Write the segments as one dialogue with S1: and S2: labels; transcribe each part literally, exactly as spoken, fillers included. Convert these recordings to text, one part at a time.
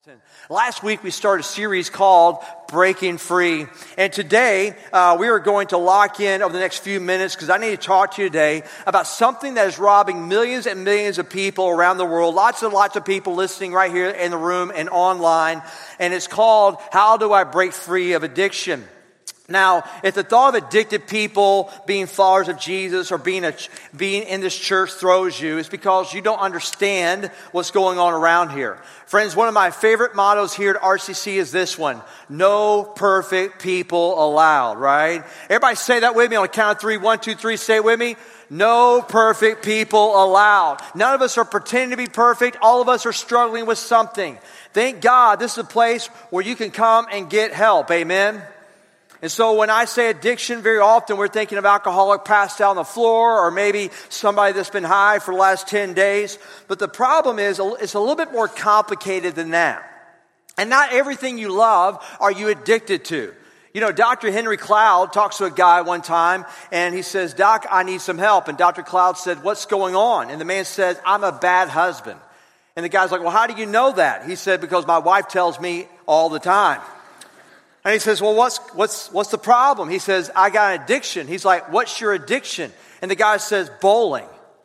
S1: Last week we started a series called Breaking Free. And today uh, we are going to lock in over the next few minutes because I need to talk to you today about something that is robbing millions and millions of people around the world. Lots and lots of people listening right here in the room and online. And it's called, How Do I Break Free of Addiction? Now, if the thought of addicted people being followers of Jesus or being a, being in this church throws you, it's because you don't understand what's going on around here. Friends, one of my favorite mottos here at R C C is this one: no perfect people allowed, right? Everybody say that with me on the count of three. One, two, three, say it with me. No perfect people allowed. None of us are pretending to be perfect. All of us are struggling with something. Thank God this is a place where you can come and get help. Amen. And so when I say addiction, very often we're thinking of alcoholic passed out on the floor or maybe somebody that's been high for the last ten days. But the problem is it's a little bit more complicated than that. And not everything you love are you addicted to. You know, Doctor Henry Cloud talks to a guy one time and he says, "Doc, I need some help." And Doctor Cloud said, "What's going on?" And the man says, "I'm a bad husband." And the guy's like, "Well, how do you know that?" He said, "Because my wife tells me all the time." And he says, "Well, what's what's what's the problem?" He says, "I got an addiction." He's like, "What's your addiction?" And the guy says, "Bowling."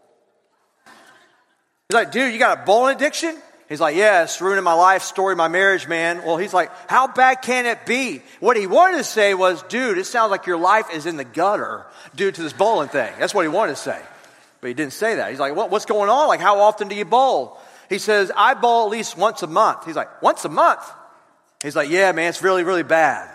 S1: He's like, "Dude, you got a bowling addiction?" He's like, "Yeah, it's ruining my life, story of my marriage, man." Well, he's like, "How bad can it be?" What he wanted to say was, "Dude, it sounds like your life is in the gutter due to this bowling thing." That's what he wanted to say. But he didn't say that. He's like, "What, what's going on? Like, how often do you bowl?" He says, "I bowl at least once a month." He's like, "Once a month?" He's like, "Yeah, man, it's really, really bad."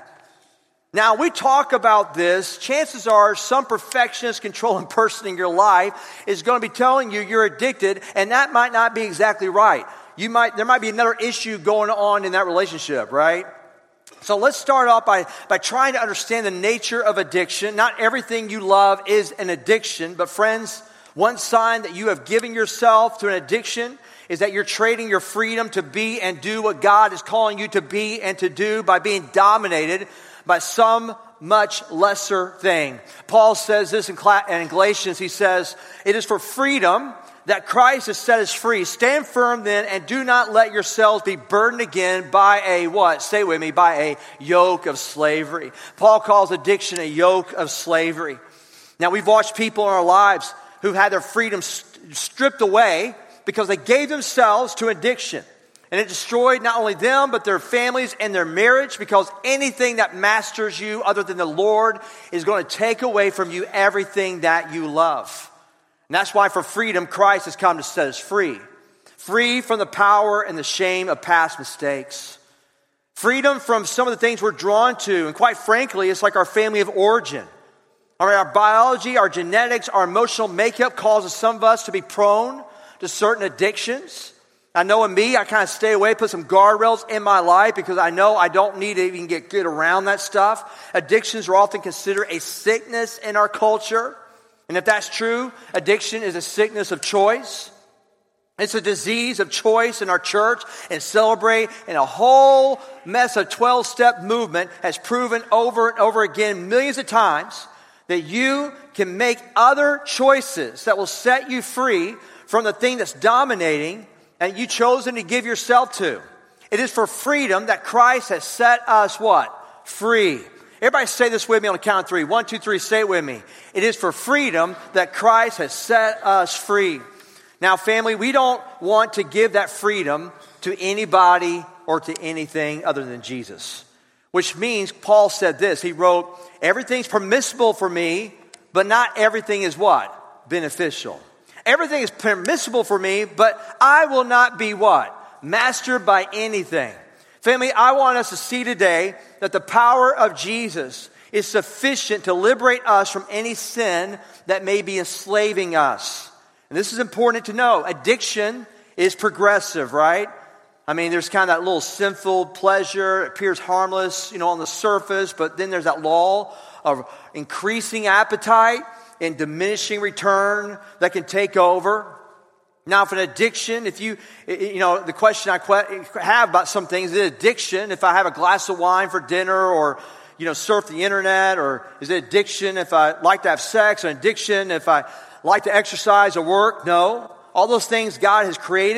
S1: Now, we talk about this. Chances are some perfectionist controlling person in your life is going to be telling you you're addicted, and that might not be exactly right. You might, there might be another issue going on in that relationship, right? So let's start off by, by trying to understand the nature of addiction. Not everything you love is an addiction, but friends, one sign that you have given yourself to an addiction is that you're trading your freedom to be and do what God is calling you to be and to do by being dominated by some much lesser thing. Paul says this in Galatians. He says, "It is for freedom that Christ has set us free. Stand firm then and do not let yourselves be burdened again by a," what? Say with me, "by a yoke of slavery." Paul calls addiction a yoke of slavery. Now, we've watched people in our lives who've had their freedom st- stripped away because they gave themselves to addiction. And it destroyed not only them, but their families and their marriage, because anything that masters you other than the Lord is going to take away from you everything that you love. And that's why for freedom, Christ has come to set us free. Free from the power and the shame of past mistakes. Freedom from some of the things we're drawn to. And quite frankly, it's like our family of origin. All right, our biology, our genetics, our emotional makeup causes some of us to be prone to certain addictions. I know in me, I kind of stay away, put some guardrails in my life because I know I don't need to even get good around that stuff. Addictions are often considered a sickness in our culture. And if that's true, addiction is a sickness of choice. It's a disease of choice in our church and Celebrate. And a whole mess of twelve-step movement has proven over and over again millions of times that you can make other choices that will set you free from the thing that's dominating and you chosen to give yourself to. It is for freedom that Christ has set us what? Free. Everybody say this with me on the count of three. One, two, three, say it with me. It is for freedom that Christ has set us free. Now, family, we don't want to give that freedom to anybody or to anything other than Jesus. Which means, Paul said this, he wrote, "Everything's permissible for me, but not everything is what? Beneficial. Everything is permissible for me, but I will not be what? Mastered by anything." Family, I want us to see today that the power of Jesus is sufficient to liberate us from any sin that may be enslaving us. And this is important to know. Addiction is progressive, right? I mean, there's kind of that little sinful pleasure. It appears harmless, you know, on the surface, but then there's that law of increasing appetite and diminishing return that can take over. Now, if an addiction, if you, you know, the question I have about some things, is it addiction if I have a glass of wine for dinner or, you know, surf the internet? Or is it addiction if I like to have sex? Or addiction if I like to exercise or work? No. All those things God has created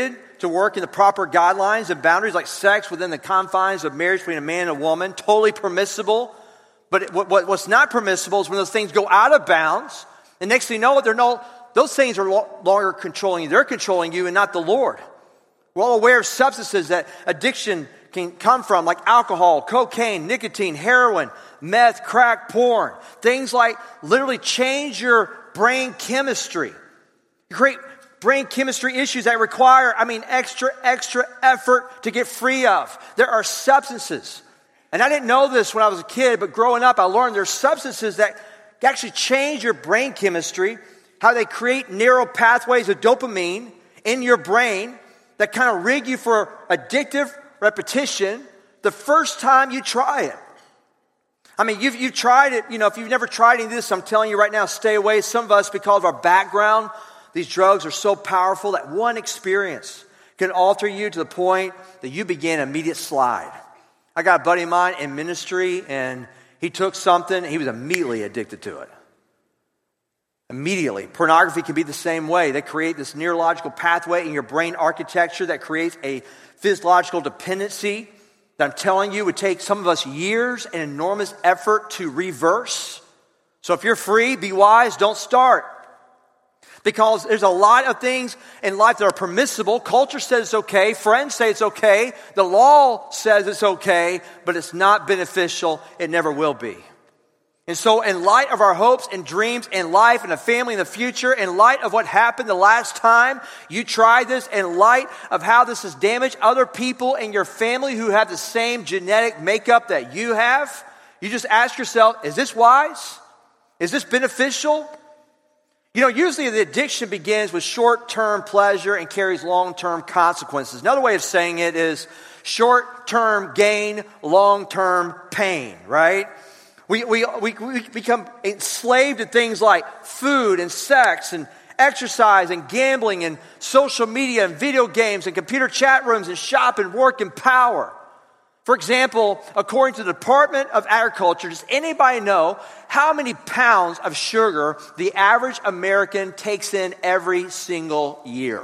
S1: to work in the proper guidelines and boundaries, like sex within the confines of marriage between a man and a woman, totally permissible. But what, what, what's not permissible is when those things go out of bounds, and next thing you know, they're no, those things are no longer controlling you. They're controlling you and not the Lord. We're all aware of substances that addiction can come from, like alcohol, cocaine, nicotine, heroin, meth, crack, porn. Things like literally change your brain chemistry. You create brain chemistry issues that require, I mean, extra, extra effort to get free of. There are substances. And I didn't know this when I was a kid, but growing up, I learned there's substances that actually change your brain chemistry, how they create narrow pathways of dopamine in your brain that kind of rig you for addictive repetition the first time you try it. I mean, you've, you've tried it. You know, if you've never tried any of this, I'm telling you right now, stay away. Some of us, because of our background, these drugs are so powerful that one experience can alter you to the point that you begin an immediate slide. I got a buddy of mine in ministry, and he took something, he was immediately addicted to it. Immediately. Pornography can be the same way. They create this neurological pathway in your brain architecture that creates a physiological dependency that I'm telling you would take some of us years and enormous effort to reverse. So if you're free, be wise, don't start. Because there's a lot of things in life that are permissible. Culture says it's okay. Friends say it's okay. The law says it's okay. But it's not beneficial. It never will be. And so in light of our hopes and dreams in life and a family in the future, in light of what happened the last time you tried this, in light of how this has damaged other people in your family who have the same genetic makeup that you have, you just ask yourself, is this wise? Is this beneficial? You know, usually the addiction begins with short-term pleasure and carries long-term consequences. Another way of saying it is short-term gain, long-term pain, right? We, we, we, we become enslaved to things like food and sex and exercise and gambling and social media and video games and computer chat rooms and shop and work and power. For example, according to the Department of Agriculture, does anybody know how many pounds of sugar the average American takes in every single year?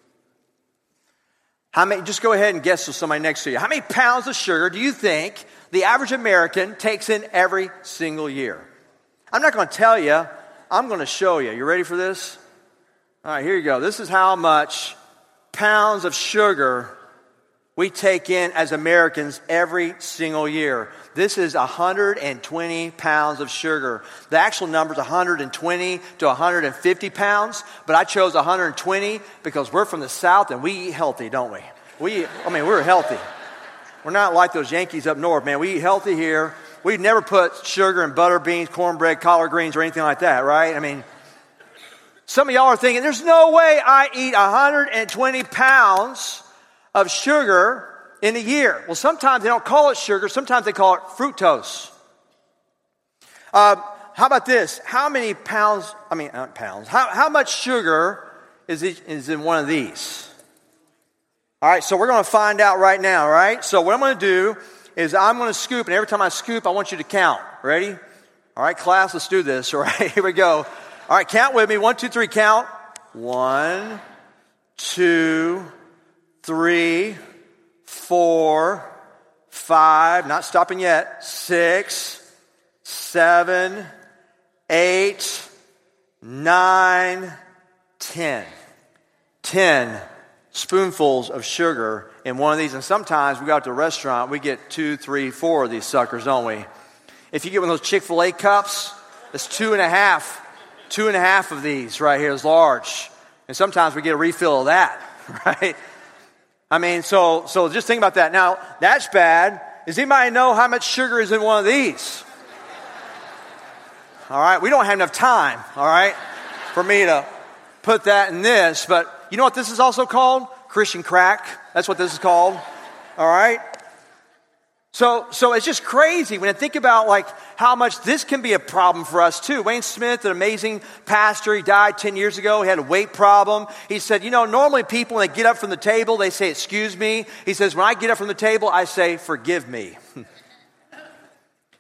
S1: How many? Just go ahead and guess with somebody next to you. How many pounds of sugar do you think the average American takes in every single year? I'm not going to tell you. I'm going to show you. You ready for this? All right, here you go. This is how much pounds of sugar we take in as Americans every single year. This is one hundred twenty pounds of sugar. The actual number is one hundred twenty to one hundred fifty pounds, but I chose one hundred twenty because we're from the South and we eat healthy, don't we? We, I mean, we're healthy. We're not like those Yankees up north, man. We eat healthy here. We never put sugar in butter, beans, cornbread, collard greens, or anything like that, right? I mean, some of y'all are thinking, there's no way I eat one hundred twenty pounds of sugar in a year. Well, sometimes they don't call it sugar. Sometimes they call it fructose. Uh, how about this? How many pounds, I mean, not pounds, how, how much sugar is, each, is in one of these? All right, so we're going to find out right now, right? So what I'm going to do is I'm going to scoop, and every time I scoop, I want you to count. Ready? All right, class, let's do this. All right, here we go. All right, count with me. One, two, three, count. One, two, three, four, five, not stopping yet, six, seven, eight, nine, ten. Ten spoonfuls of sugar in one of these. And sometimes we go out to a restaurant, we get two, three, four of these suckers, don't we? If you get one of those Chick-fil-A cups, it's two and a half, two and a half of these right here is large. And sometimes we get a refill of that, right? I mean, so so just think about that. Now, that's bad. Does anybody know how much sugar is in one of these? All right, we don't have enough time, all right, for me to put that in this. But you know what this is also called? Christian crack. That's what this is called, all right? So so it's just crazy when I think about like how much this can be a problem for us too. Wayne Smith, an amazing pastor, he died ten years ago. He had a weight problem. He said, you know, normally people when they get up from the table, they say, excuse me. He says, when I get up from the table, I say, forgive me.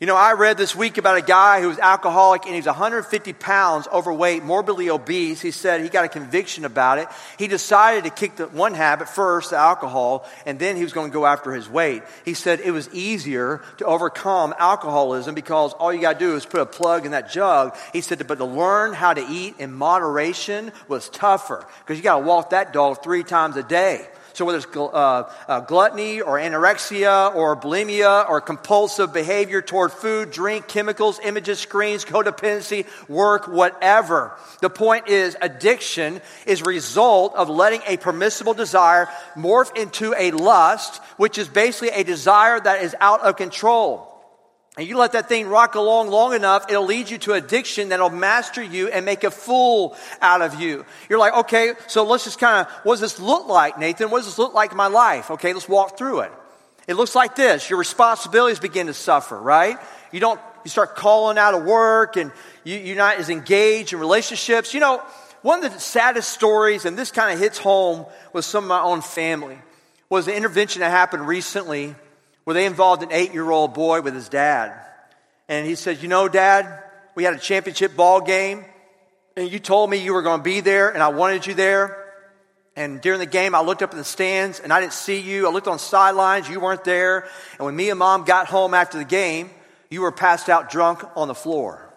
S1: You know, I read this week about a guy who was alcoholic and he's one hundred fifty pounds overweight, morbidly obese. He said he got a conviction about it. He decided to kick the one habit first, the alcohol, and then he was going to go after his weight. He said it was easier to overcome alcoholism because all you got to do is put a plug in that jug. He said, but to learn how to eat in moderation was tougher because you got to walk that dog three times a day. So whether it's uh, uh, gluttony or anorexia or bulimia or compulsive behavior toward food, drink, chemicals, images, screens, codependency, work, whatever. The point is addiction is a result of letting a permissible desire morph into a lust, which is basically a desire that is out of control. And you let that thing rock along long enough, it'll lead you to addiction that'll master you and make a fool out of you. You're like, okay, so let's just kind of, what does this look like, Nathan? What does this look like in my life? Okay, let's walk through it. It looks like this. Your responsibilities begin to suffer, right? You don't, you start calling out of work and you, you're not as engaged in relationships. You know, one of the saddest stories, and this kind of hits home with some of my own family, was an intervention that happened recently where they involved an eight-year-old boy with his dad. And he said, you know, Dad, we had a championship ball game, and you told me you were going to be there, and I wanted you there. And during the game, I looked up in the stands, and I didn't see you. I looked on sidelines, you weren't there. And when me and Mom got home after the game, you were passed out drunk on the floor.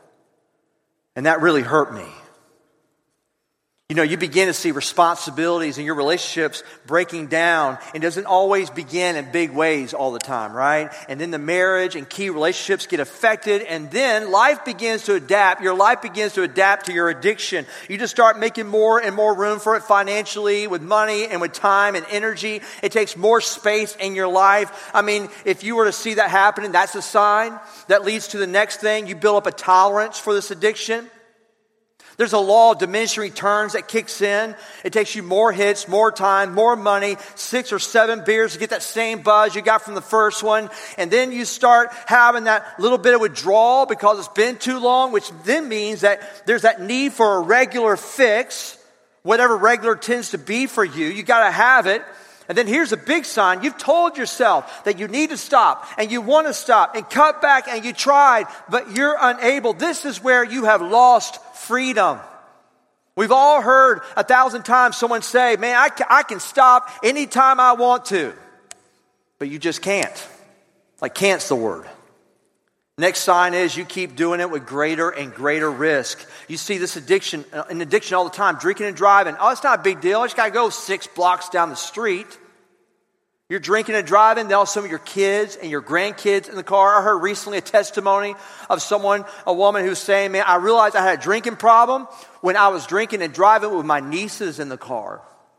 S1: And that really hurt me. You know, you begin to see responsibilities in your relationships breaking down. It doesn't always begin in big ways all the time, right? And then the marriage and key relationships get affected, and then life begins to adapt. Your life begins to adapt to your addiction. You just start making more and more room for it financially, with money and with time and energy. It takes more space in your life. I mean, if you were to see that happening, that's a sign that leads to the next thing. You build up a tolerance for this addiction. There's a law of diminishing returns that kicks in. It takes you more hits, more time, more money, six or seven beers to get that same buzz you got from the first one. And then you start having that little bit of withdrawal because it's been too long, which then means that there's that need for a regular fix, whatever regular tends to be for you. You got to have it. And then here's a big sign. You've told yourself that you need to stop and you want to stop and cut back and you tried, but you're unable. This is where you have lost freedom. We've all heard a thousand times someone say, man, I can, I can stop anytime I want to. But you just can't. Like can't's the word. Next sign is you keep doing it with greater and greater risk. You see this addiction, an addiction all the time, drinking and driving. Oh, it's not a big deal. I just got to go six blocks down the street. You're drinking and driving, then all some of your kids and your grandkids in the car. I heard recently a testimony of someone, a woman who's saying, man, I realized I had a drinking problem when I was drinking and driving with my nieces in the car.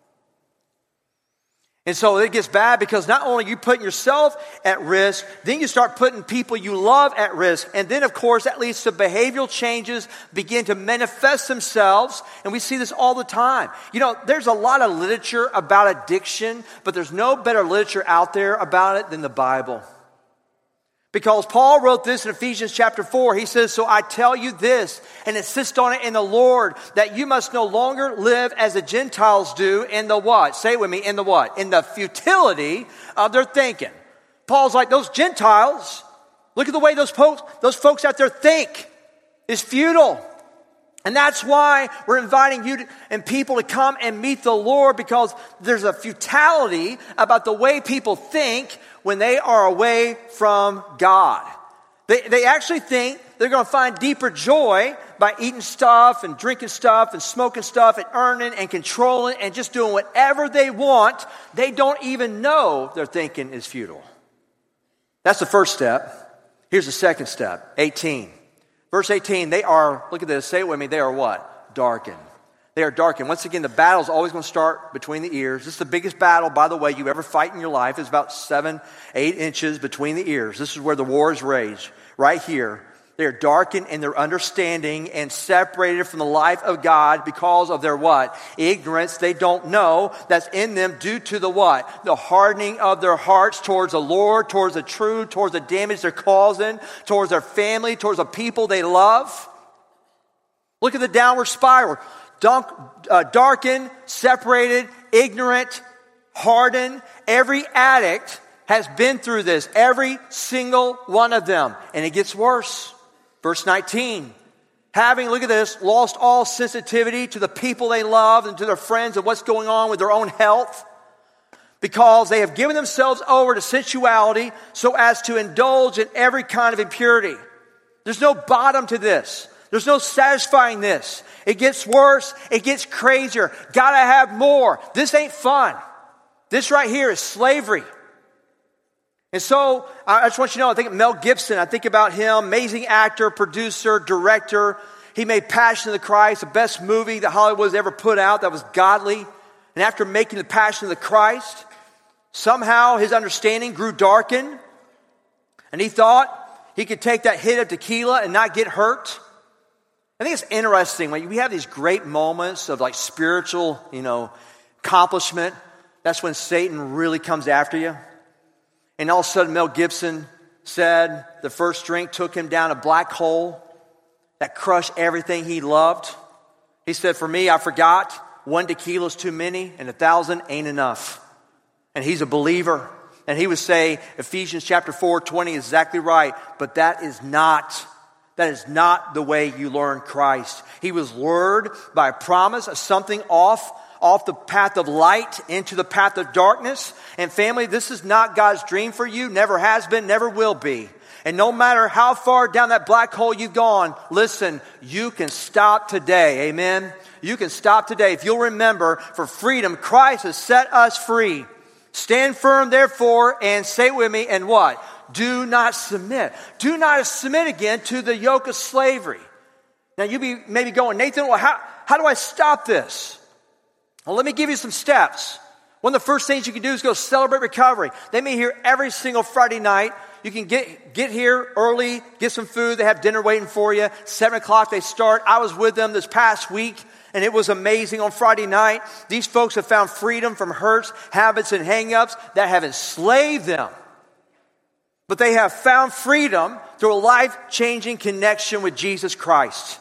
S1: And so it gets bad because not only are you putting yourself at risk, then you start putting people you love at risk. And then, of course, that leads to behavioral changes begin to manifest themselves. And we see this all the time. You know, there's a lot of literature about addiction, but there's no better literature out there about it than the Bible. Because Paul wrote this in Ephesians chapter four. He says, so I tell you this and insist on it in the Lord that you must no longer live as the Gentiles do in the what? Say it with me, in the what? In the futility of their thinking. Paul's like, those Gentiles, look at the way those folks, those folks out there think. It's futile. And that's why we're inviting you to, and people to come and meet the Lord, because there's a futility about the way people think when they are away from God. They, they actually think they're going to find deeper joy by eating stuff and drinking stuff and smoking stuff and earning and controlling and just doing whatever they want. They don't even know their thinking is futile. That's the first step. Here's the second step, eighteen. Verse eighteen, they are, look at this, say it with me, they are what? Darkened. They are darkened. Once again, the battle is always going to start between the ears. This is the biggest battle, by the way, you ever fight in your life. It's about seven, eight inches between the ears. This is where the war is raged, right here. They are darkened in their understanding and separated from the life of God because of their what? Ignorance. They don't know that's in them due to the what? The hardening of their hearts towards the Lord, towards the truth, towards the damage they're causing, towards their family, towards the people they love. Look at the downward spiral. Dunk, uh, darkened, separated, ignorant, hardened. Every addict has been through this. Every single one of them. And it gets worse. Verse nineteen. Having, look at this, lost all sensitivity to the people they love and to their friends and what's going on with their own health, because they have given themselves over to sensuality so as to indulge in every kind of impurity. There's no bottom to this. There's no satisfying this. It gets worse. It gets crazier. Gotta have more. This ain't fun. This right here is slavery. And so, I just want you to know, I think of Mel Gibson. I think about him, amazing actor, producer, director. He made Passion of the Christ, the best movie that Hollywood has ever put out that was godly. And after making the Passion of the Christ, somehow his understanding grew darkened. And he thought he could take that hit of tequila and not get hurt. I think it's interesting when we have these great moments of like spiritual, you know, accomplishment. That's when Satan really comes after you. And all of a sudden, Mel Gibson said the first drink took him down a black hole that crushed everything he loved. He said, for me, I forgot one tequila is too many and a thousand ain't enough. And he's a believer. And he would say, Ephesians chapter four, twenty is exactly right. But that is not, that is not the way you learn Christ. He was lured by a promise of something off off the path of light into the path of darkness. And family, this is not God's dream for you. Never has been, never will be. And no matter how far down that black hole you've gone, listen, you can stop today. Amen. You can stop today. If you'll remember, for freedom, Christ has set us free. Stand firm, therefore, and say with me, and what? Do not submit. Do not submit again to the yoke of slavery. Now you be maybe going, Nathan, well, how, how do I stop this? Well, let me give you some steps. One of the first things you can do is go celebrate recovery. They meet here every single Friday night. You can get, get here early, get some food. They have dinner waiting for you. Seven o'clock they start. I was with them this past week, and it was amazing on Friday night. These folks have found freedom from hurts, habits, and hang-ups that have enslaved them. But they have found freedom through a life-changing connection with Jesus Christ.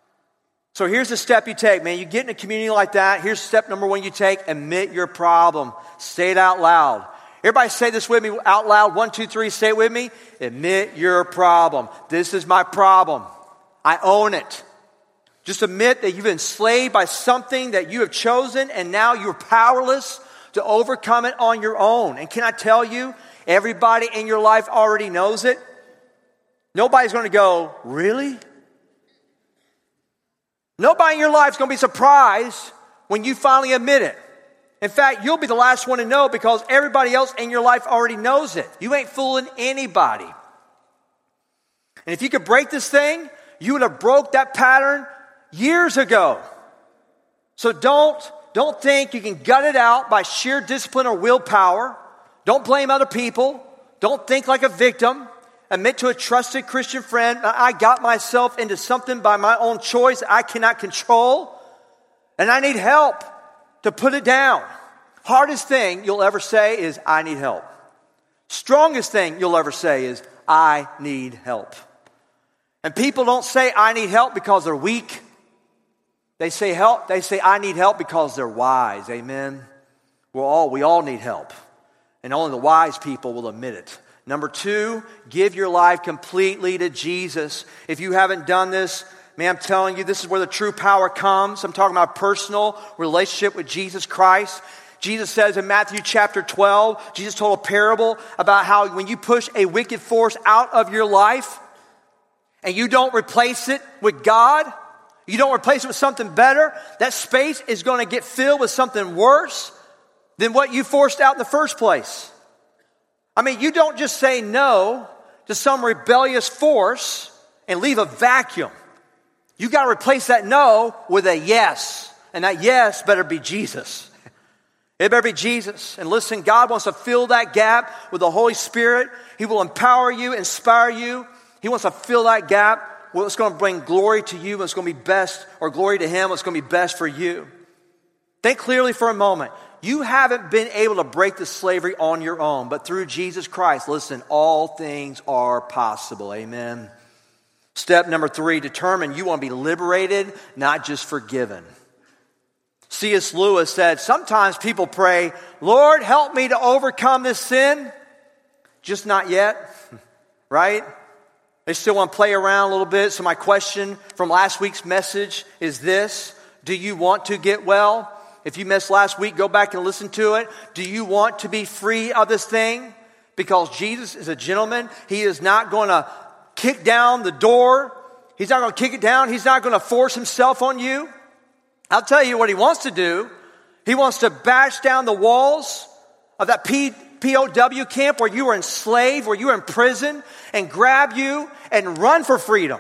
S1: So here's the step you take, man. You get in a community like that. Here's step number one you take. Admit your problem. Say it out loud. Everybody say this with me out loud. One, two, three. Say it with me. Admit your problem. This is my problem. I own it. Just admit that you've been enslaved by something that you have chosen, and now you're powerless to overcome it on your own. And can I tell you, everybody in your life already knows it. Nobody's going to go, really? Nobody in your life is going to be surprised when you finally admit it. In fact, you'll be the last one to know because everybody else in your life already knows it. You ain't fooling anybody. And if you could break this thing, you would have broke that pattern years ago. So don't, don't think you can gut it out by sheer discipline or willpower. Don't blame other people. Don't think like a victim. Admit to a trusted Christian friend, I got myself into something by my own choice I cannot control, and I need help to put it down. Hardest thing you'll ever say is, I need help. Strongest thing you'll ever say is, I need help. And people don't say, I need help because they're weak. They say help. They say, I need help because they're wise. Amen. We're all, we all need help. And only the wise people will admit it. Number two, give your life completely to Jesus. If you haven't done this, man, I'm telling you, this is where the true power comes. I'm talking about a personal relationship with Jesus Christ. Jesus says in Matthew chapter twelve, Jesus told a parable about how when you push a wicked force out of your life and you don't replace it with God, you don't replace it with something better, that space is going to get filled with something worse than what you forced out in the first place. I mean, you don't just say no to some rebellious force and leave a vacuum. You got to replace that no with a yes. And that yes better be Jesus. It better be Jesus. And listen, God wants to fill that gap with the Holy Spirit. He will empower you, inspire you. He wants to fill that gap. Well, it's going to bring glory to you. It's going to be best, or glory to Him. It's going to be best for you. Think clearly for a moment. You haven't been able to break the slavery on your own, but through Jesus Christ, listen, all things are possible. Amen. Step number three, determine you want to be liberated, not just forgiven. C S Lewis said, sometimes people pray, Lord, help me to overcome this sin. Just not yet, right? They still want to play around a little bit. So my question from last week's message is this. Do you want to get well? If you missed last week, go back and listen to it. Do you want to be free of this thing? Because Jesus is a gentleman. He is not going to kick down the door. He's not going to kick it down. He's not going to force himself on you. I'll tell you what he wants to do. He wants to bash down the walls of that P O W camp where you were enslaved, where you were in prison, and grab you and run for freedom.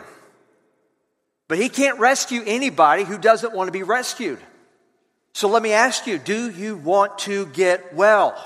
S1: But he can't rescue anybody who doesn't want to be rescued. So let me ask you, do you want to get well?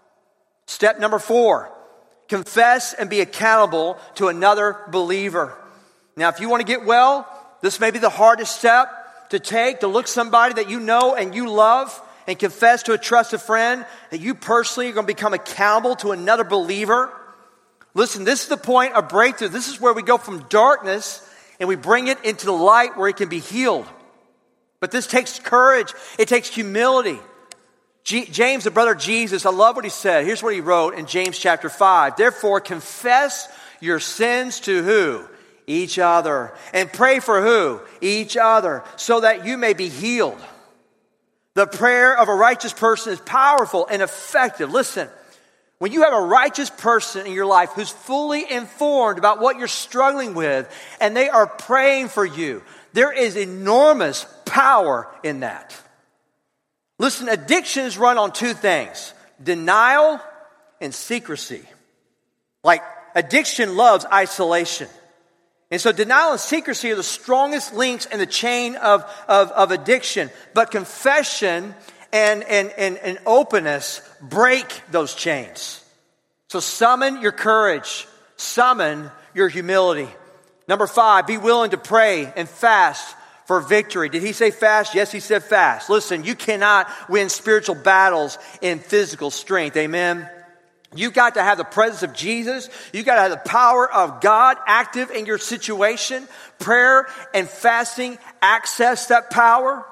S1: Step number four, confess and be accountable to another believer. Now, if you want to get well, this may be the hardest step to take, to look somebody that you know and you love and confess to a trusted friend that you personally are going to become accountable to another believer. Listen, this is the point of breakthrough. This is where we go from darkness and we bring it into the light where it can be healed. But this takes courage. It takes humility. G- James, the brother of Jesus, I love what he said. Here's what he wrote in James chapter five. Therefore, confess your sins to who? Each other. And pray for who? Each other. So that you may be healed. The prayer of a righteous person is powerful and effective. Listen, when you have a righteous person in your life who's fully informed about what you're struggling with, and they are praying for you, there is enormous power in that. Listen, addictions run on two things: denial and secrecy. Like, addiction loves isolation. And so denial and secrecy are the strongest links in the chain of, of, of addiction. But confession and, and, and, and openness break those chains. So summon your courage. Summon your humility. Number five, be willing to pray and fast for victory. Did he say fast? Yes, he said fast. Listen, you cannot win spiritual battles in physical strength. Amen. You've got to have the presence of Jesus. You've got to have the power of God active in your situation. Prayer and fasting access that power.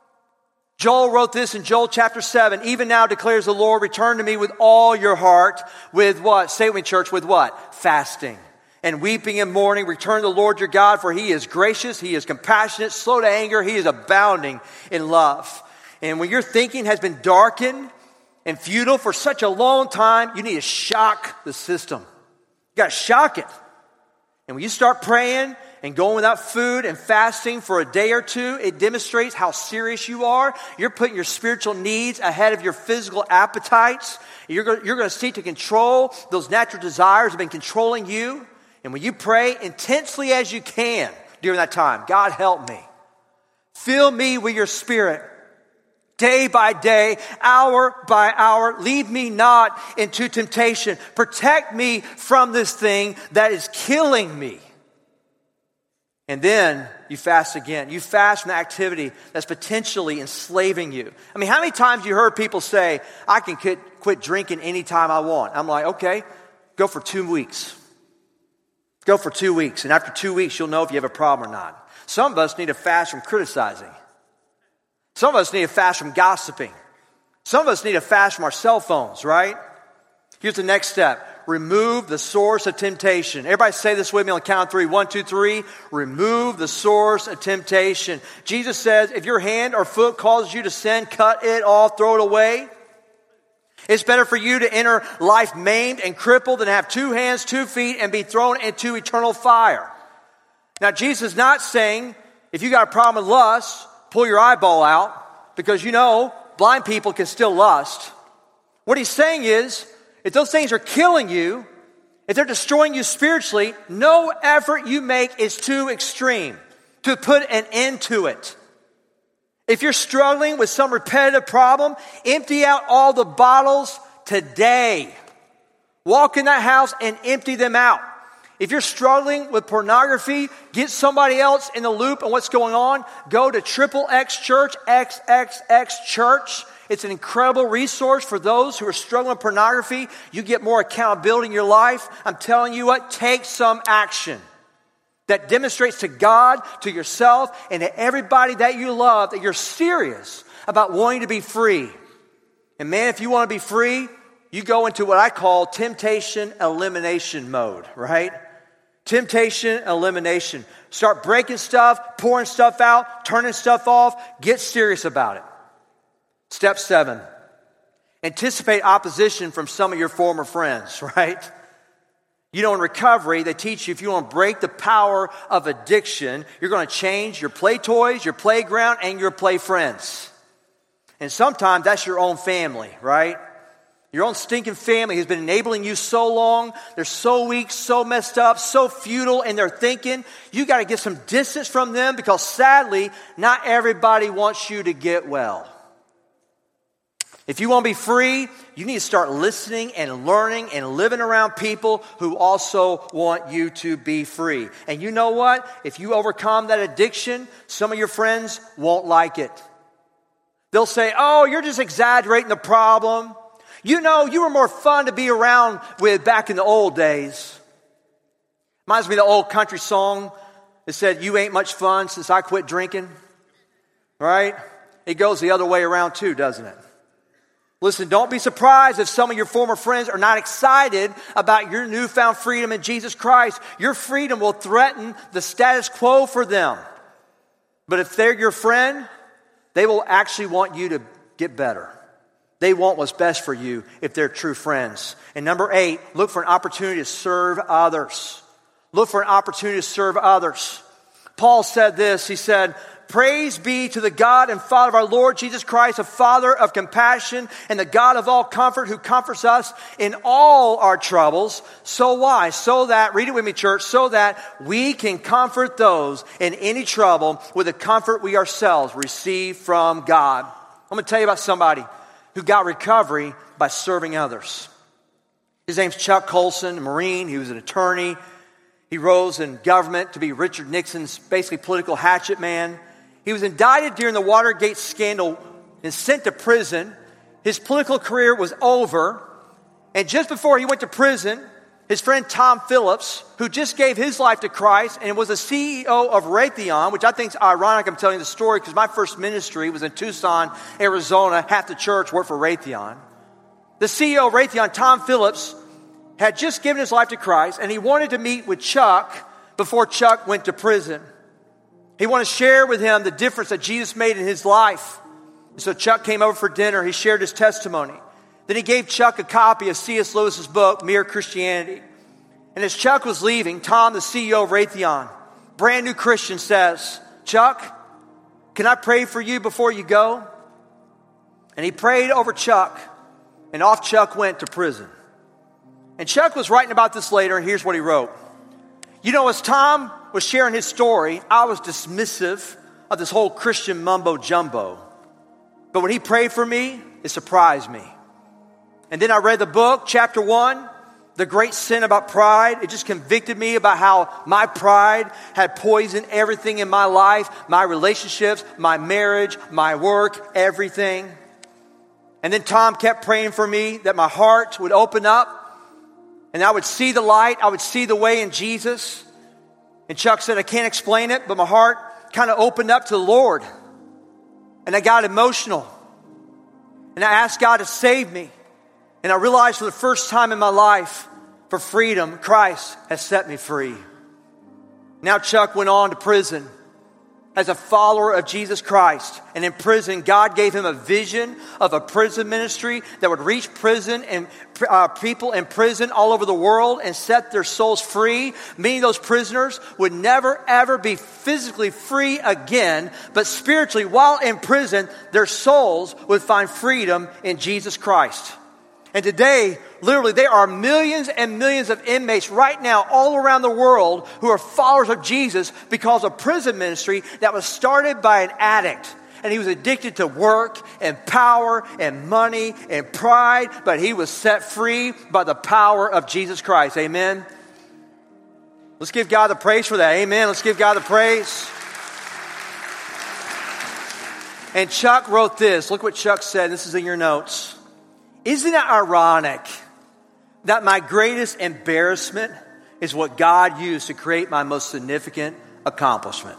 S1: Joel wrote this in Joel chapter seven. Even now declares the Lord, return to me with all your heart. With what? Say with me, church, with what? Fasting. And weeping and mourning, return to the Lord your God, for he is gracious, he is compassionate, slow to anger, he is abounding in love. And when your thinking has been darkened and futile for such a long time, you need to shock the system. You got to shock it. And when you start praying and going without food and fasting for a day or two, it demonstrates how serious you are. You're putting your spiritual needs ahead of your physical appetites. You're going, you're going to seek to control those natural desires that have been controlling you. And when you pray intensely as you can during that time, God help me. Fill me with your spirit. Day by day, hour by hour, lead me not into temptation. Protect me from this thing that is killing me. And then you fast again. You fast from the activity that's potentially enslaving you. I mean, how many times you heard people say, I can quit, quit drinking anytime I want? I'm like, okay, go for two weeks. Go for two weeks. And after two weeks, you'll know if you have a problem or not. Some of us need to fast from criticizing. Some of us need to fast from gossiping. Some of us need to fast from our cell phones, right? Here's the next step. Remove the source of temptation. Everybody say this with me on the count of three. One, two, three. Remove the source of temptation. Jesus says, if your hand or foot causes you to sin, cut it off, throw it away. It's better for you to enter life maimed and crippled than have two hands, two feet, and be thrown into eternal fire. Now, Jesus is not saying, if you got a problem with lust, pull your eyeball out, because you know, blind people can still lust. What he's saying is, if those things are killing you, if they're destroying you spiritually, no effort you make is too extreme to put an end to it. If you're struggling with some repetitive problem, empty out all the bottles today. Walk in that house and empty them out. If you're struggling with pornography, get somebody else in the loop on what's going on. Go to Triple X Church, X X X Church. It's an incredible resource for those who are struggling with pornography. You get more accountability in your life. I'm telling you what, take some action that demonstrates to God, to yourself, and to everybody that you love that you're serious about wanting to be free. And man, if you want to be free, you go into what I call temptation elimination mode, right? Temptation elimination. Start breaking stuff, pouring stuff out, turning stuff off. Get serious about it. Step seven. Anticipate opposition from some of your former friends, right? You know, in recovery, they teach you if you want to break the power of addiction, you're going to change your play toys, your playground, and your play friends. And sometimes that's your own family, right? Your own stinking family has been enabling you so long. They're so weak, so messed up, so futile in their thinking. You got to get some distance from them because sadly, not everybody wants you to get well. If you want to be free, you need to start listening and learning and living around people who also want you to be free. And you know what? If you overcome that addiction, some of your friends won't like it. They'll say, oh, you're just exaggerating the problem. You know, you were more fun to be around with back in the old days. Reminds me of the old country song that said, you ain't much fun since I quit drinking. Right? It goes the other way around too, doesn't it? Listen, don't be surprised if some of your former friends are not excited about your newfound freedom in Jesus Christ. Your freedom will threaten the status quo for them. But if they're your friend, they will actually want you to get better. They want what's best for you if they're true friends. And number eight, look for an opportunity to serve others. Look for an opportunity to serve others. Paul said this, he said, praise be to the God and Father of our Lord Jesus Christ, the Father of compassion and the God of all comfort, who comforts us in all our troubles. So why? So that, read it with me, church, so that we can comfort those in any trouble with the comfort we ourselves receive from God. I'm going to tell you about somebody who got recovery by serving others. His name's Chuck Colson, a Marine. He was an attorney. He rose in government to be Richard Nixon's basically political hatchet man. He was indicted during the Watergate scandal and sent to prison. His political career was over. And just before he went to prison, his friend Tom Phillips, who just gave his life to Christ and was a C E O of Raytheon, which I think is ironic I'm telling you the story because my first ministry was in Tucson, Arizona. Half the church worked for Raytheon. The C E O of Raytheon, Tom Phillips, had just given his life to Christ, and he wanted to meet with Chuck before Chuck went to prison. He wanted to share with him the difference that Jesus made in his life. And so Chuck came over for dinner. He shared his testimony. Then he gave Chuck a copy of C S Lewis's book, Mere Christianity. And as Chuck was leaving, Tom, the C E O of Raytheon, brand new Christian, says, Chuck, can I pray for you before you go? And he prayed over Chuck, and off Chuck went to prison. And Chuck was writing about this later, and here's what he wrote. You know, as Tom was sharing his story, I was dismissive of this whole Christian mumbo jumbo. But when he prayed for me, it surprised me. And then I read the book, chapter one, The Great Sin About Pride. It just convicted me about how my pride had poisoned everything in my life, my relationships, my marriage, my work, everything. And then Tom kept praying for me that my heart would open up and I would see the light, I would see the way in Jesus. And Chuck said, I can't explain it, but my heart kind of opened up to the Lord. And I got emotional. And I asked God to save me. And I realized for the first time in my life, for freedom, Christ has set me free. Now Chuck went on to prison as a follower of Jesus Christ. And in prison, God gave him a vision of a prison ministry that would reach prison and uh, people in prison all over the world and set their souls free. Meaning those prisoners would never, ever be physically free again, but spiritually, while in prison, their souls would find freedom in Jesus Christ. And today, literally, there are millions and millions of inmates right now all around the world who are followers of Jesus because of prison ministry that was started by an addict. And he was addicted to work and power and money and pride, but he was set free by the power of Jesus Christ. Amen? Let's give God the praise for that. Amen. Let's give God the praise. And Chuck wrote this. Look what Chuck said. This is in your notes. Isn't it ironic that my greatest embarrassment is what God used to create my most significant accomplishment?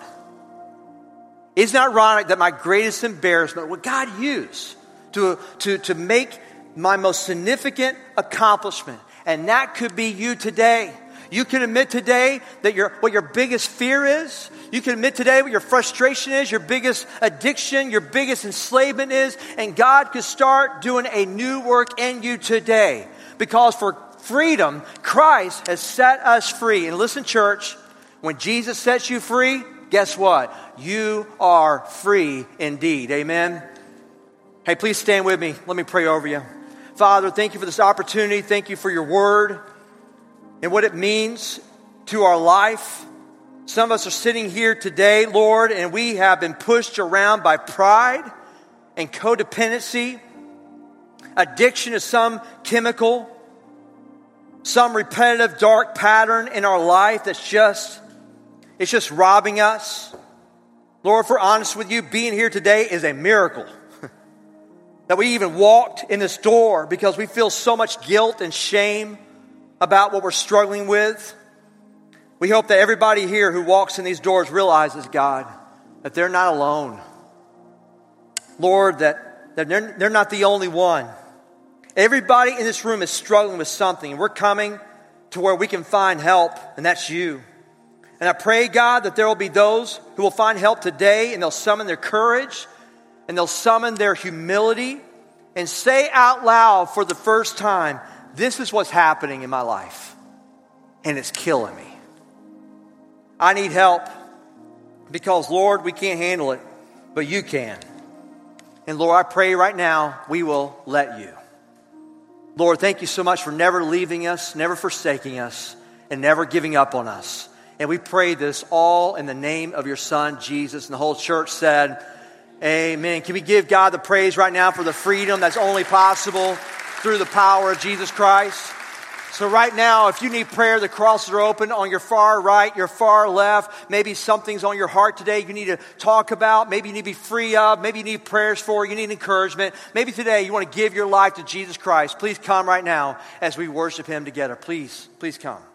S1: Isn't it ironic that my greatest embarrassment, what God used to, to, to make my most significant accomplishment. And that could be you today. You can admit today that your, what your biggest fear is. You can admit today what your frustration is, your biggest addiction, your biggest enslavement is. And God could start doing a new work in you today. Because for freedom, Christ has set us free. And listen, church, when Jesus sets you free, guess what? You are free indeed. Amen. Hey, please stand with me. Let me pray over you. Father, thank you for this opportunity. Thank you for your word and what it means to our life. Some of us are sitting here today, Lord, and we have been pushed around by pride and codependency, addiction to some chemical, some repetitive dark pattern in our life that's just, it's just robbing us. Lord, if we're honest with you, being here today is a miracle. That we even walked in this door because we feel so much guilt and shame about what we're struggling with. We hope that everybody here who walks in these doors realizes, God, that they're not alone. Lord, that, that they're, they're not the only one. Everybody in this room is struggling with something, and we're coming to where we can find help, and that's you. And I pray, God, that there will be those who will find help today, and they'll summon their courage, and they'll summon their humility, and say out loud for the first time, this is what's happening in my life, and it's killing me. I need help because, Lord, we can't handle it, but you can. And Lord, I pray right now we will let you. Lord, thank you so much for never leaving us, never forsaking us, and never giving up on us. And we pray this all in the name of your Son, Jesus. And the whole church said, amen. Can we give God the praise right now for the freedom that's only possible through the power of Jesus Christ? So right now, if you need prayer, the crosses are open on your far right, your far left. Maybe something's on your heart today you need to talk about. Maybe you need to be free of. Maybe you need prayers for. You need encouragement. Maybe today you want to give your life to Jesus Christ. Please come right now as we worship Him together. Please, please come.